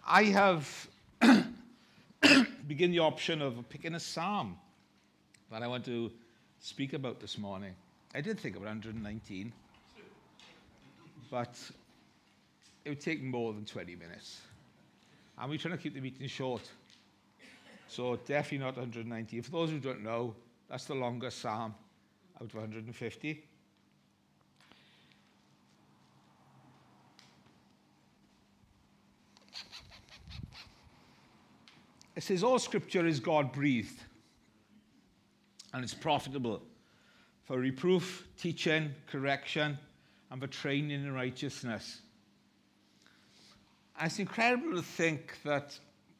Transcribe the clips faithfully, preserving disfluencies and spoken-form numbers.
I have begun the option of picking a psalm that I want to speak about this morning. I did think of one hundred nineteen, but it would take more than twenty minutes. And we're trying to keep the meeting short. So definitely not one hundred nineteen. For those who don't know, that's the longest psalm out of one hundred fifty. It says, all scripture is God-breathed, and it's profitable for reproof, teaching, correction, and for training in righteousness. And it's incredible to think that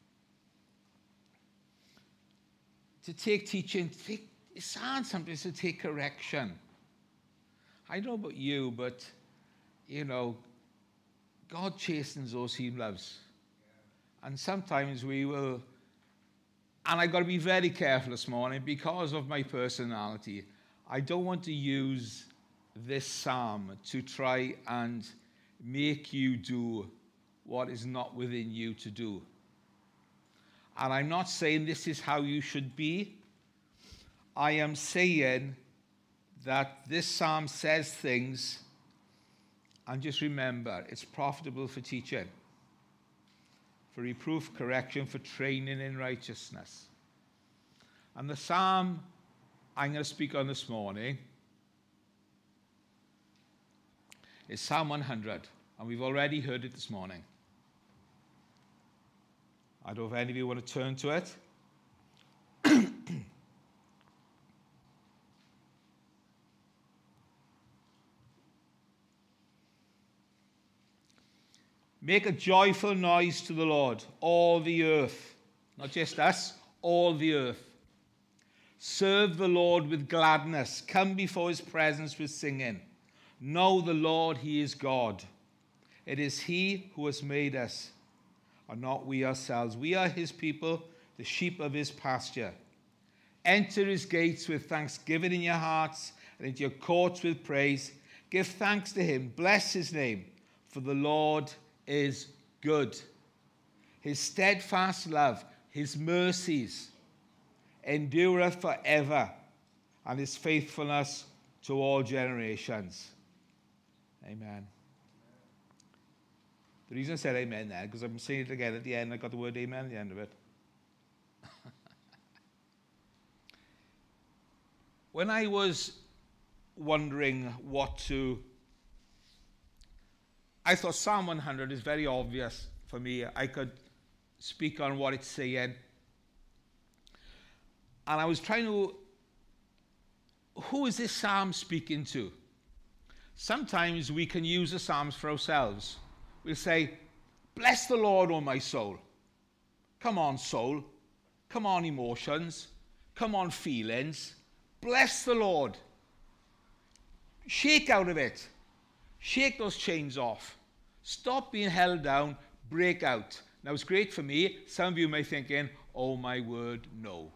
to take teaching, to take, it sounds sometimes to take correction. I don't know about you, but, you know, God chastens those he loves. And sometimes we will... And I've got to be very careful this morning because of my personality. I don't want to use this psalm to try and make you do what is not within you to do. And I'm not saying this is how you should be. I am saying that this psalm says things, and just remember, it's profitable for teaching, for reproof, correction, for training in righteousness. And the psalm I'm going to speak on this morning is Psalm one hundred, and we've already heard it this morning. I don't know if any of you want to turn to it. Make a joyful noise to the Lord, all the earth. Not just us, all the earth. Serve the Lord with gladness. Come before his presence with singing. Know the Lord, he is God. It is he who has made us, and not we ourselves. We are his people, the sheep of his pasture. Enter his gates with thanksgiving in your hearts, and into your courts with praise. Give thanks to him. Bless his name, for the Lord is good. His steadfast love, his mercies, endureth forever, and his faithfulness to all generations. Amen. The reason I said amen there, because I'm saying it again at the end, I got the word amen at the end of it. When I was wondering what to... I thought Psalm one hundred is very obvious for me. I could speak on what it's saying. And I was trying to... Who is this psalm speaking to? Sometimes we can use the psalms for ourselves. We'll say, bless the Lord, O my soul. Come on, soul. Come on, emotions. Come on, feelings. Bless the Lord. Shake out of it. Shake those chains off. Stop being held down. Break out. Now, it's great for me. Some of you may be thinking, oh, my word, no.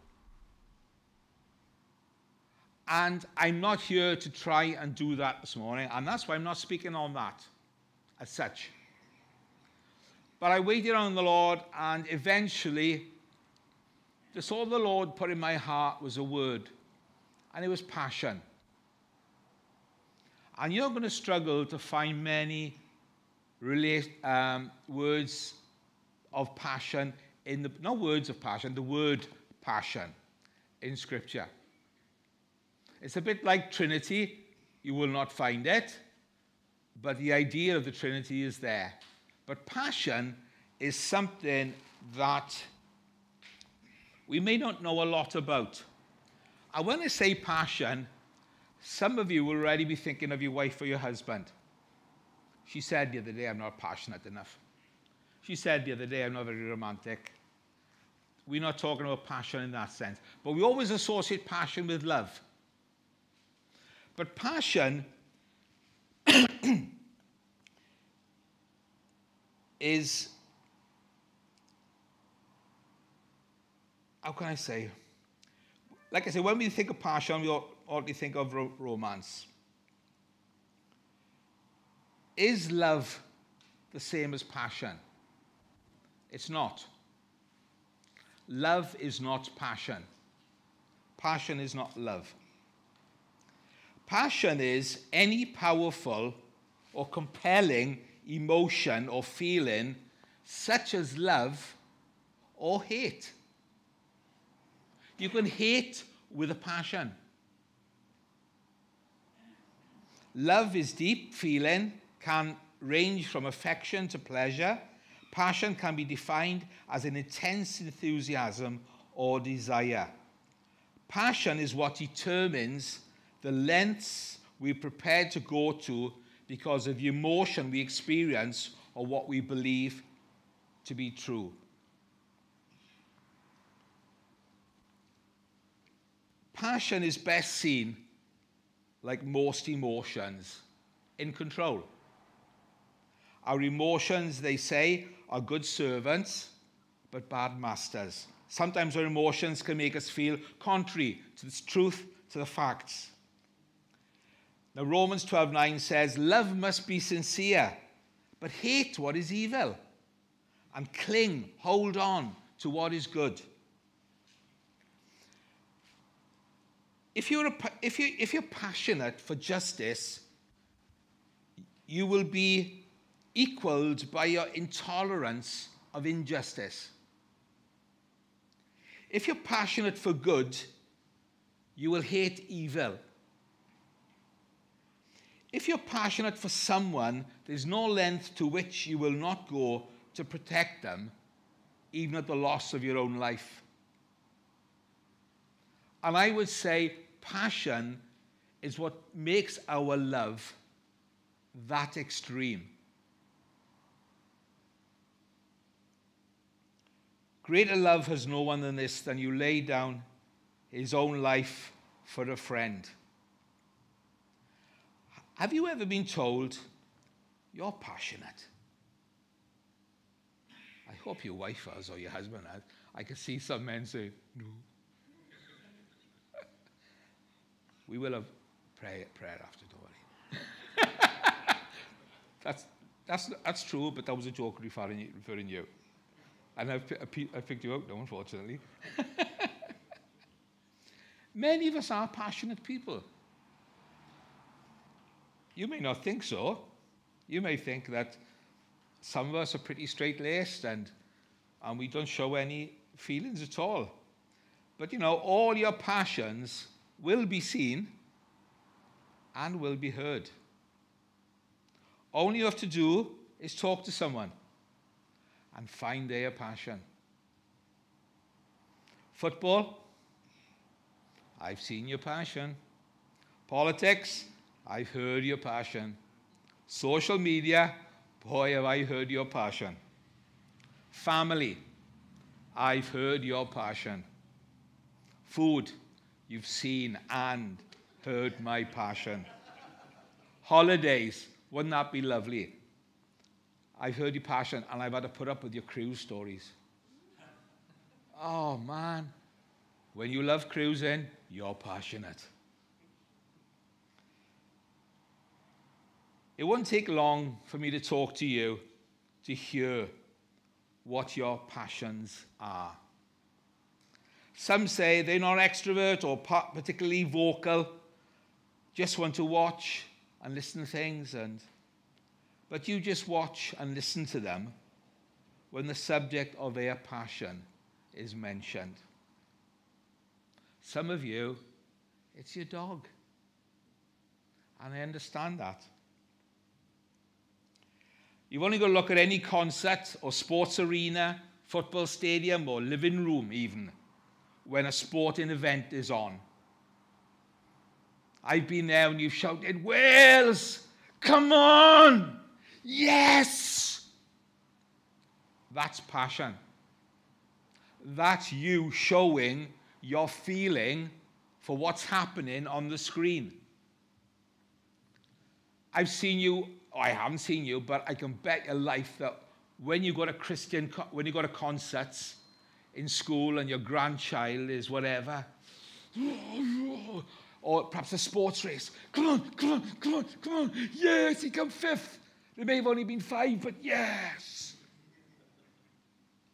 And I'm not here to try and do that this morning, and that's why I'm not speaking on that as such. But I waited on the Lord, and eventually, just all the Lord put in my heart was a word, and it was passion. And you're going to struggle to find many relate, um, words of passion in the, not words of passion, the word passion in Scripture. It's a bit like Trinity. You will not find it, but the idea of the Trinity is there. But passion is something that we may not know a lot about. And when I say passion, some of you will already be thinking of your wife or your husband. She said the other day, I'm not passionate enough. She said the other day, I'm not very romantic. We're not talking about passion in that sense. But we always associate passion with love. But passion is, how can I say? Like I say, when we think of passion, we already think of ro- romance. Is love the same as passion? It's not. Love is not passion. Passion is not love. Passion is any powerful or compelling emotion or feeling such as love or hate. You can hate with a passion. Love is deep feeling, can range from affection to pleasure. Passion can be defined as an intense enthusiasm or desire. Passion is what determines the lengths we're prepared to go to because of the emotion we experience or what we believe to be true. Passion is best seen, like most emotions, in control. Our emotions, they say, are good servants, but bad masters. Sometimes our emotions can make us feel contrary to the truth, to the facts. Now, Romans twelve nine says, love must be sincere, but hate what is evil, and cling, hold on to what is good. If you're, a, if, you, if you're passionate for justice, you will be equaled by your intolerance of injustice. If you're passionate for good, you will hate evil. If you're passionate for someone, there's no length to which you will not go to protect them, even at the loss of your own life. And I would say passion is what makes our love that extreme. Greater love has no one than this, than you lay down his own life for a friend. Have you ever been told, you're passionate? I hope your wife has or your husband has. I can see some men say, no. We will have prayer, prayer after, don't worry. that's, that's, that's true, but that was a joke referring, referring you. And I've, I've picked you out now, unfortunately. Many of us are passionate people. You may not think so. You may think that some of us are pretty straight-laced and, and we don't show any feelings at all. But, you know, all your passions will be seen and will be heard. All you have to do is talk to someone and find their passion. Football, I've seen your passion. Politics, I've heard your passion. Social media, boy, have I heard your passion. Family, I've heard your passion. Food, you've seen and heard my passion. Holidays, wouldn't that be lovely? I've heard your passion and I've had to put up with your cruise stories. Oh, man. When you love cruising, you're passionate. It won't take long for me to talk to you to hear what your passions are. Some say they're not extrovert or particularly vocal, just want to watch and listen to things, and but you just watch and listen to them when the subject of their passion is mentioned. Some of you, it's your dog. And I understand that. You've only got to look at any concert or sports arena, football stadium or living room even, when a sporting event is on. I've been there and you've shouted, Wales, come on! Yes! That's passion. That's you showing your feeling for what's happening on the screen. I've seen you, or I haven't seen you, but I can bet your life that when you go to Christian, when you go to concerts in school and your grandchild is whatever, or perhaps a sports race, come on, come on, come on, come on, yes, he come fifth. There may have only been five, but yes.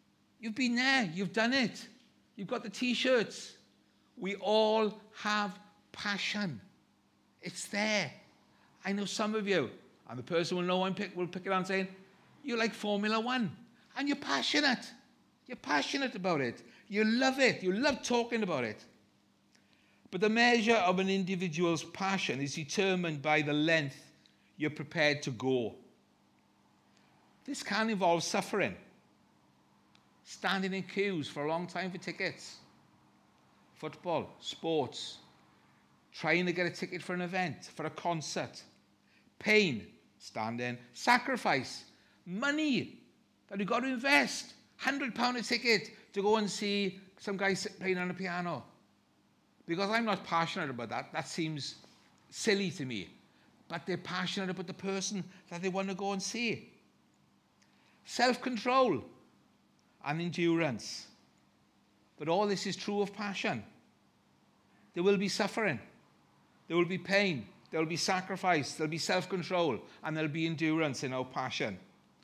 You've been there. You've done it. You've got the T-shirts. We all have passion. It's there. I know some of you, and the person will know I'm pick, will pick it on saying, you like Formula One, and you're passionate. You're passionate about it. You love it. You love talking about it. But the measure of an individual's passion is determined by the length you're prepared to go. This can involve suffering, standing in queues for a long time for tickets, football, sports, trying to get a ticket for an event, for a concert, pain, standing, sacrifice, money that you've got to invest, one hundred pounds a ticket to go and see some guy playing on a piano. Because I'm not passionate about that. That seems silly to me. But they're passionate about the person that they want to go and see. Self-control and endurance. But all this is true of passion. There will be suffering. There will be pain. There will be sacrifice. There will be self-control. And there will be endurance in our passion.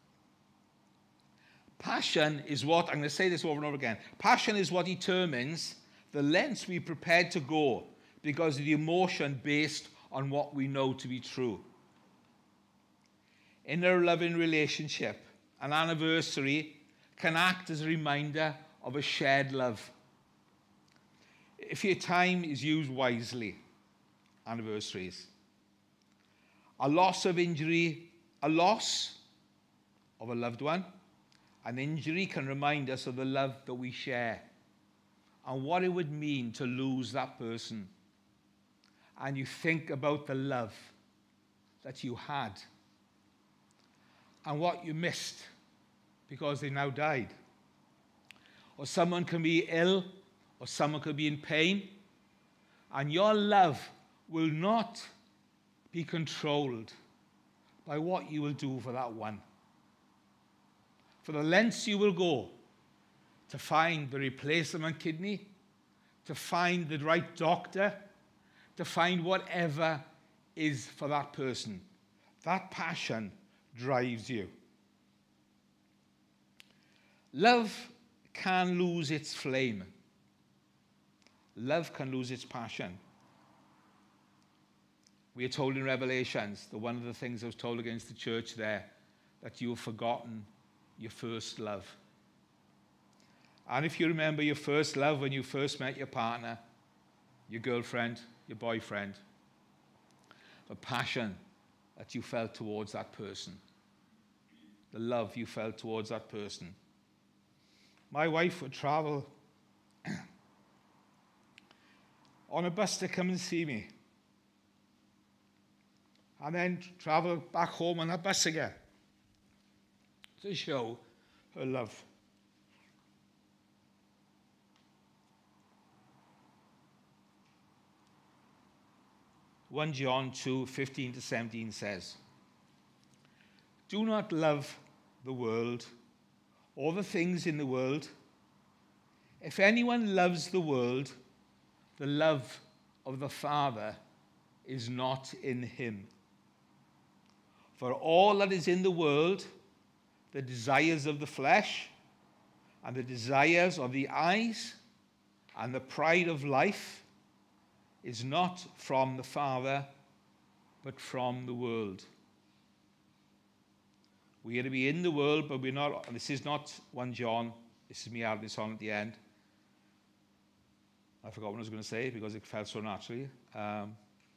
Passion is what, I'm going to say this over and over again, passion is what determines the lengths we're prepared to go because of the emotion based on what we know to be true. In a loving relationship, an anniversary can act as a reminder of a shared love. If your time is used wisely, anniversaries, a loss of injury, a loss of a loved one, an injury can remind us of the love that we share and what it would mean to lose that person. And you think about the love that you had and what you missed because they now died. Or someone can be ill, or someone could be in pain, and your love will not be controlled by what you will do for that one. For the lengths you will go to find the replacement kidney, to find the right doctor, to find whatever is for that person. That passion drives you. Love can lose its flame. Love can lose its passion. We are told in Revelations that one of the things I was told against the church there, that you have forgotten your first love. And if you remember your first love when you first met your partner, your girlfriend, your boyfriend, the passion that you felt towards that person, the love you felt towards that person. My wife would travel on a bus to come and see me, and then travel back home on that bus again to show her love. First John two, fifteen to seventeen says, "Do not love the world or the things in the world. If anyone loves the world, the love of the Father is not in him. For all that is in the world, the desires of the flesh, and the desires of the eyes, and the pride of life, is not from the Father, but from the world." We are to be in the world, but we're not. And this is not First John. This is me adding this on at the end. I forgot what I was going to say because it felt so naturally. Um,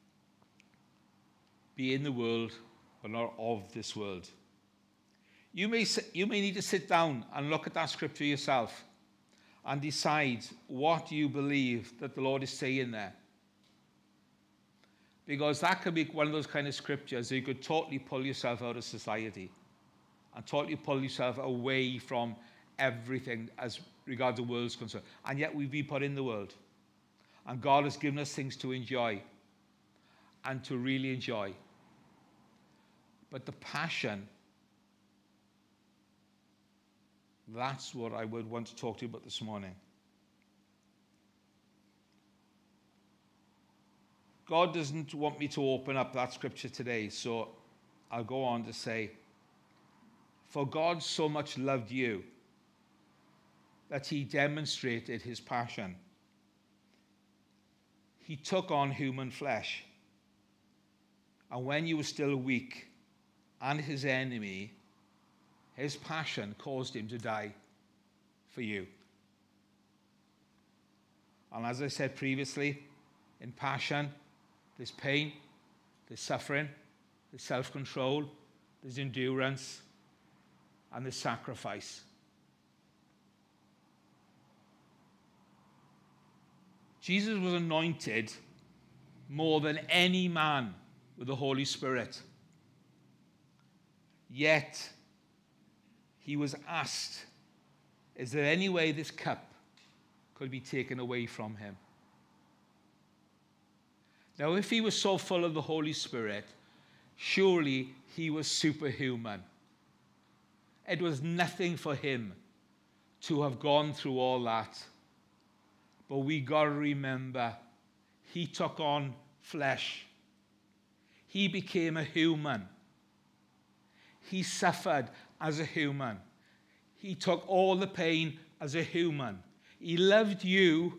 be in the world, but not of this world. You may, you may need to sit down and look at that scripture yourself and decide what you believe that the Lord is saying there. Because that could be one of those kind of scriptures that you could totally pull yourself out of society and totally pull yourself away from everything as regards the world's concerned. And yet we've been put in the world. And God has given us things to enjoy and to really enjoy. But the passion, that's what I would want to talk to you about this morning. God doesn't want me to open up that scripture today, so I'll go on to say, "For God so much loved you that he demonstrated his passion. He took on human flesh. And when you were still weak and his enemy, his passion caused him to die for you. And as I said previously, in passion, there's pain, there's suffering, there's self-control, there's endurance, and there's sacrifice. Jesus was anointed more than any man with the Holy Spirit. Yet, he was asked, is there any way this cup could be taken away from him? Now, if he was so full of the Holy Spirit, surely he was superhuman. It was nothing for him to have gone through all that. But we got to remember, he took on flesh. He became a human. He suffered as a human. He took all the pain as a human. He loved you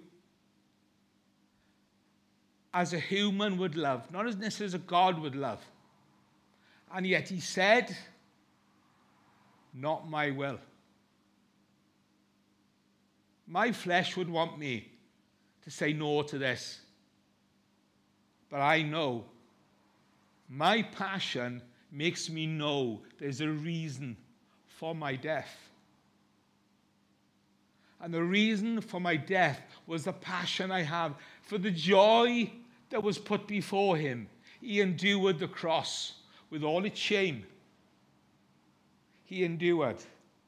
as a human would love, not as necessarily as a God would love. And yet he said, not my will. My flesh would want me to say no to this. But I know my passion makes me know there's a reason for my death. And the reason for my death was the passion I have for the joy that was put before him. He endured the cross with all its shame. He endured.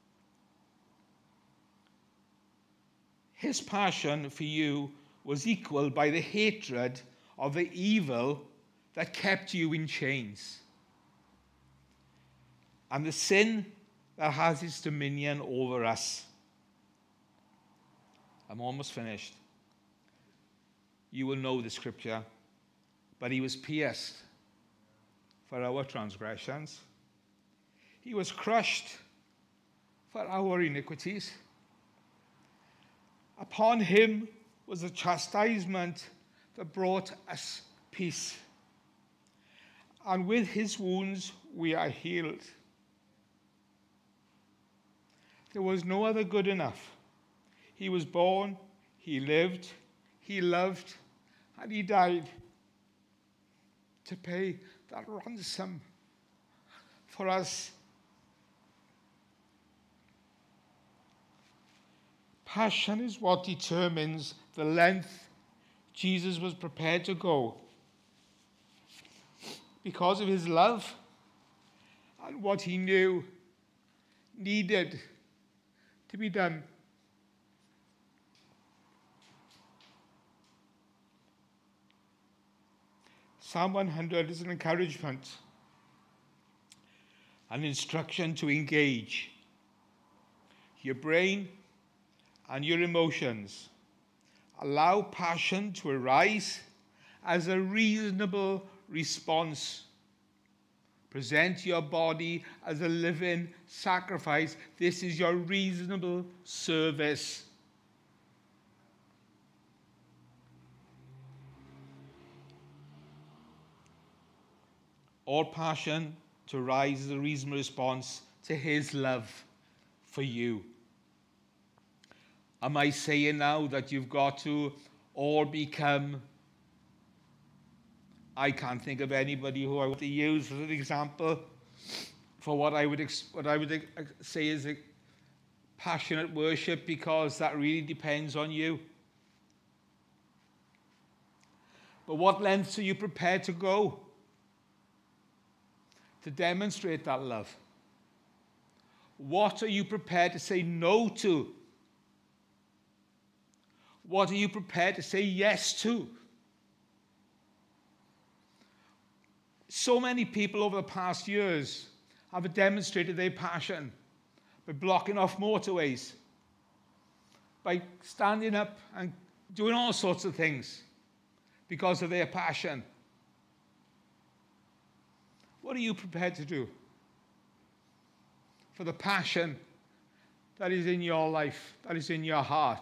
His passion for you was equaled by the hatred of the evil that kept you in chains, and the sin that has its dominion over us. I'm almost finished. You will know the scripture. But he was pierced for our transgressions. He was crushed for our iniquities. Upon him was the chastisement that brought us peace. And with his wounds we are healed. There was no other good enough. He was born, he lived, he loved, and he died to pay that ransom for us. Passion is what determines the length Jesus was prepared to go because of his love and what he knew needed to be done. Psalm one hundred is an encouragement, an instruction to engage your brain and your emotions. Allow passion to arise as a reasonable response. Present your body as a living sacrifice. This is your reasonable service. All passion to rise as a reasonable response to his love for you. Am I saying now that you've got to all become... I can't think of anybody who I want to use as an example for what I would, what I would say is a passionate worship, because that really depends on you. But what lengths are you prepared to go to demonstrate that love? What are you prepared to say no to? What are you prepared to say yes to? So many people over the past years have demonstrated their passion by blocking off motorways, by standing up and doing all sorts of things because of their passion. What are you prepared to do for the passion that is in your life, that is in your heart.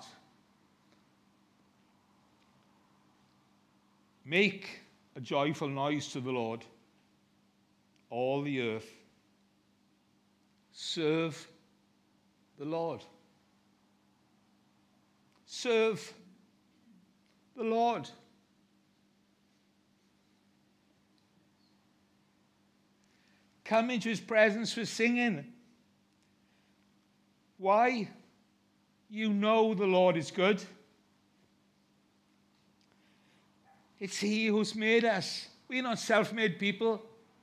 Make a joyful noise to the Lord, all the earth. Serve the Lord. Serve the Lord. Come into his presence with singing. Why? You know the Lord is good. It's he who's made us. We're not self-made people.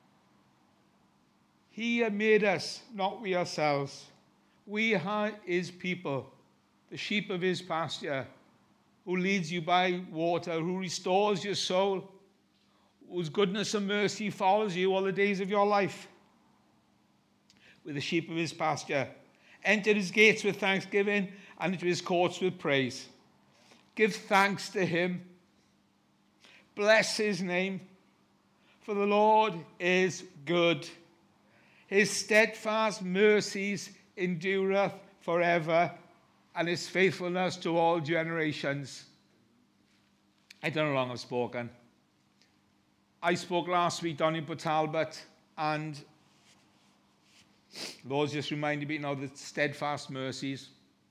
He made us, not we ourselves. We are his people, the sheep of his pasture, who leads you by water, who restores your soul, whose goodness and mercy follows you all the days of your life. With the sheep of his pasture. Enter his gates with thanksgiving and into his courts with praise. Give thanks to him. Bless his name. For the Lord is good. His steadfast mercies endureth forever, and his faithfulness to all generations. I don't know how long I've spoken. I spoke last week down in Port Talbot, and the Lord's just reminded me now the steadfast mercies.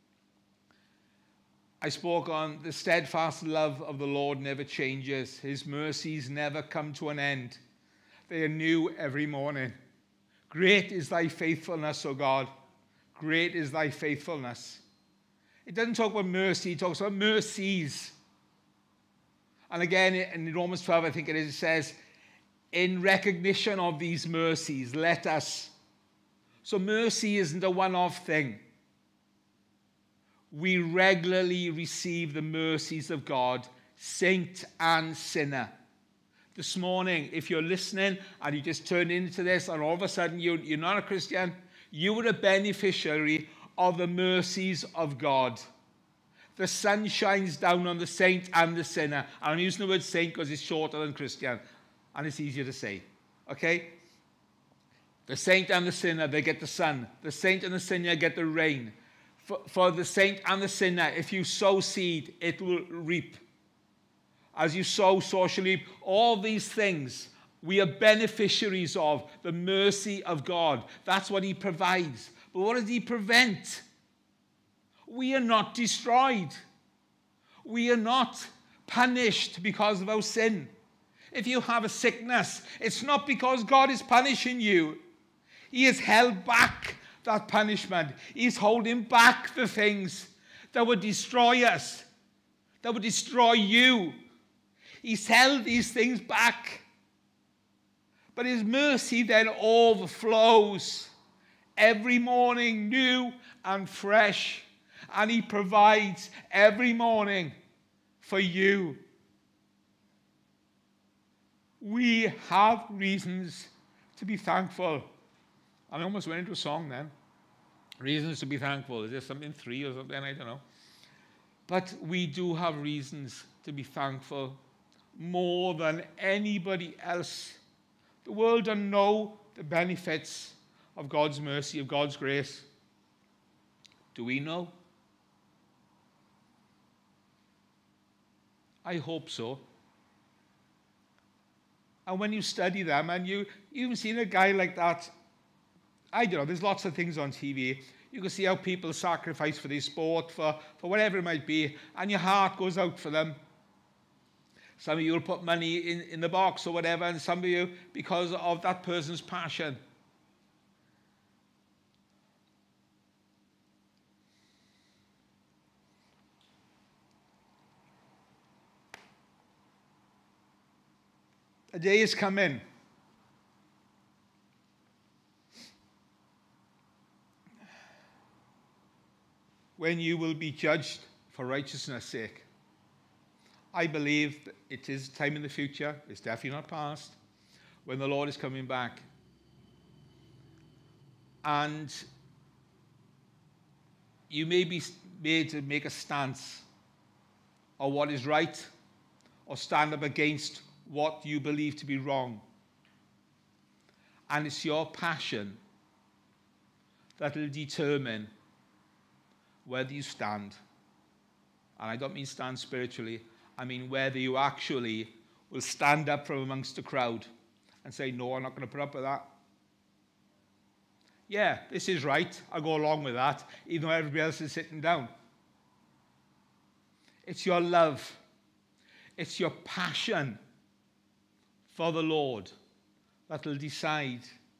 I spoke on the steadfast love of the Lord never changes. His mercies never come to an end. They are new every morning. Great is thy faithfulness, O God. Great is thy faithfulness. It doesn't talk about mercy, it talks about mercies. And again, in Romans twelve, I think it is, it says, in recognition of these mercies, let us. So mercy isn't a one-off thing. We regularly receive the mercies of God, saint and sinner. This morning, if you're listening and you just turned into this and all of a sudden you, you're not a Christian, you were a beneficiary of the mercies of God. The sun shines down on the saint and the sinner. And I'm using the word saint because it's shorter than Christian and it's easier to say. Okay? The saint and the sinner, they get the sun. The saint and the sinner get the rain. For, for the saint and the sinner, if you sow seed, it will reap. As you sow, so shall you reap. All these things we are beneficiaries of, the mercy of God. That's what he provides. But what does he prevent? We are not destroyed. We are not punished because of our sin. If you have a sickness, it's not because God is punishing you. He has held back that punishment. He's holding back the things that would destroy us, that would destroy you. He's held these things back. But his mercy then overflows every morning, new and fresh. And he provides every morning for you. We have reasons to be thankful. I almost went into a song then. Reasons to be thankful. Is there something three or something? I don't know. But we do have reasons to be thankful more than anybody else. The world doesn't know the benefits of God's mercy, of God's grace. Do we know? I hope so. And when you study them, and you even seen a guy like that, I don't know, there's lots of things on T V. You can see how people sacrifice for their sport, for, for whatever it might be, and your heart goes out for them. Some of you will put money in, in the box or whatever, and some of you, because of that person's passion. A day is coming when you will be judged for righteousness' sake. I believe that it is time in the future, it's definitely not past, when the Lord is coming back. And you may be made to make a stance on what is right, or stand up against what you believe to be wrong. And it's your passion that will determine whether you stand. And I don't mean stand spiritually. I mean whether you actually will stand up from amongst the crowd and say, no, I'm not going to put up with that. Yeah, this is right. I'll go along with that, even though everybody else is sitting down. It's your love. It's your passion for the Lord that will decide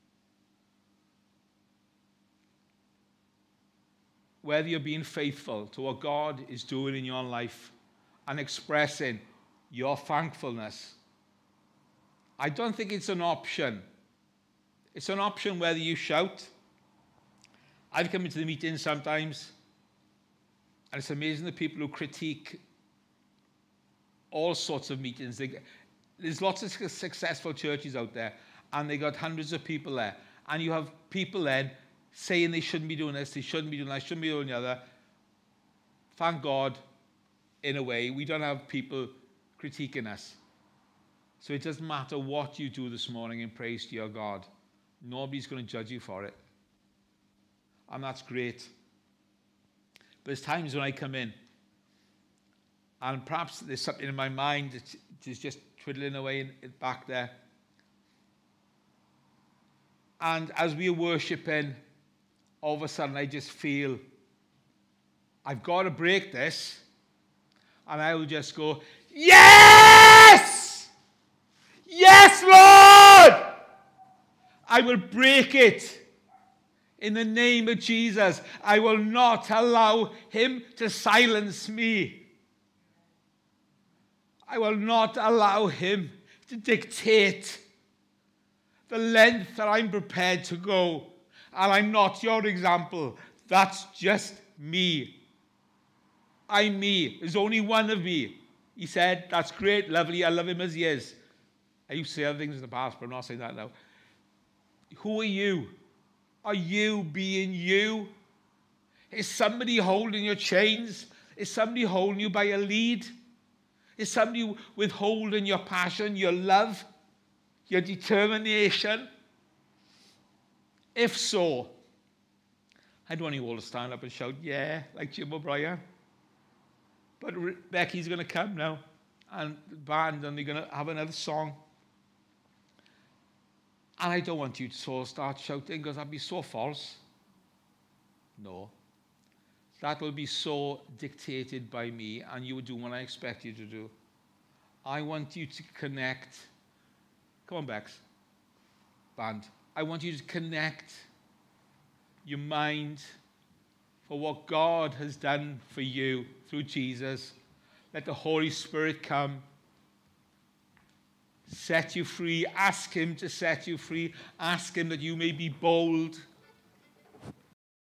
whether you're being faithful to what God is doing in your life and expressing your thankfulness. I don't think it's an option. It's an option whether you shout. I've come into the meeting sometimes, and it's amazing the people who critique all sorts of meetings. They, there's lots of successful churches out there, and they got hundreds of people there. And you have people then saying they shouldn't be doing this, they shouldn't be doing that, shouldn't be doing the other. Thank God, in a way, we don't have people critiquing us. So it doesn't matter what you do this morning in praise to your God. Nobody's going to judge you for it. And that's great. But there's times when I come in, and perhaps there's something in my mind that is just twiddling away in, in back there. And as we are worshipping, all of a sudden I just feel, I've got to break this. And I will just go, yes! Yes, Lord! I will break it. In the name of Jesus, I will not allow him to silence me. I will not allow him to dictate the length that I'm prepared to go. And I'm not your example. That's just me. I'm me. There's only one of me. He said, that's great, lovely, I love him as he is. I used to say other things in the past, but I'm not saying that now. Who are you? Are you being you? Is somebody holding your chains? Is somebody holding you by a lead? Is somebody withholding your passion, your love, your determination? If so, I don't want you all to stand up and shout, yeah, like Jim O'Brien. But Becky's going to come now, and the band, and they're going to have another song. And I don't want you to all start shouting, because that'd be so false. No. That will be so dictated by me, and you will do what I expect you to do. I want you to connect. Come on, Bex. Band. I want you to connect your mind for what God has done for you through Jesus. Let the Holy Spirit come, set you free. Ask him to set you free. Ask him that you may be bold.